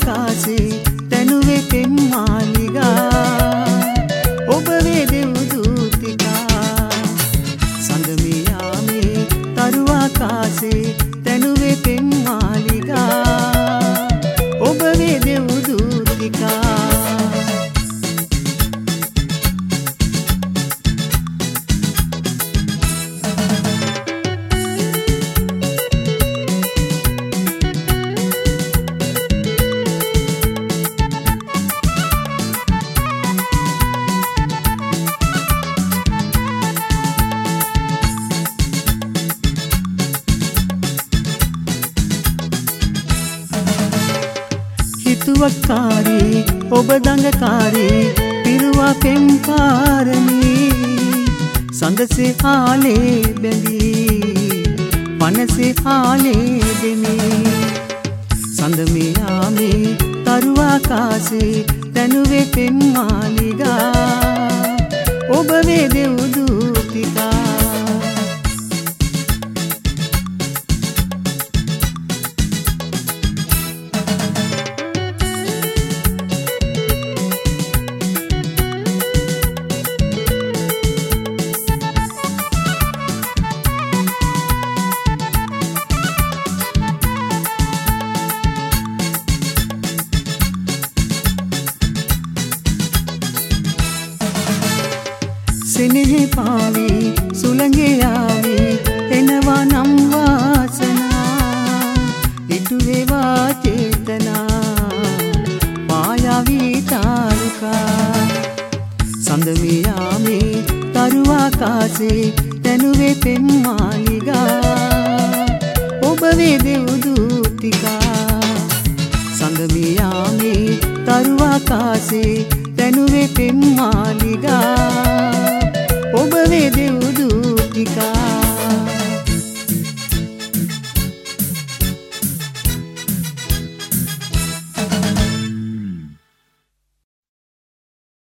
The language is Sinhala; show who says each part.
Speaker 1: ආකාශේ තනුවේ පෙම්මාලිගා ඔබ වේ දෙව් දූතිකා සඳමේ යාමේ තරු ආකාශේ තනුවේ පෙම්මාලිගා ඔබ වේ දෙව් දූතිකා හිතුවක්කාරී ඔබ දඟකාරී පිරුවා පෙම් පාරමී සඳසේ ආලේ බැඳී පනසේ ආලේ දෙමී සඳමේ යාමේ තරු ආකාශේ තනුවේ පෙම්මාලිගා ඔබ වේ දෙව් දූතිකා සෙනෙහි පාවී සුළඟේ යාවී එනවා නම් වාසනා ඉටු වේවා චේතනා මායාවී තාරුකා සඳමේ යාමේ තරු ආකාශේ තනුවේ පෙම්මාලිගා ඔබ වේ දෙව් දූතිකා සඳමේ යාමේ තරු ආකාශේ තනුවේ පෙම්මාලිගා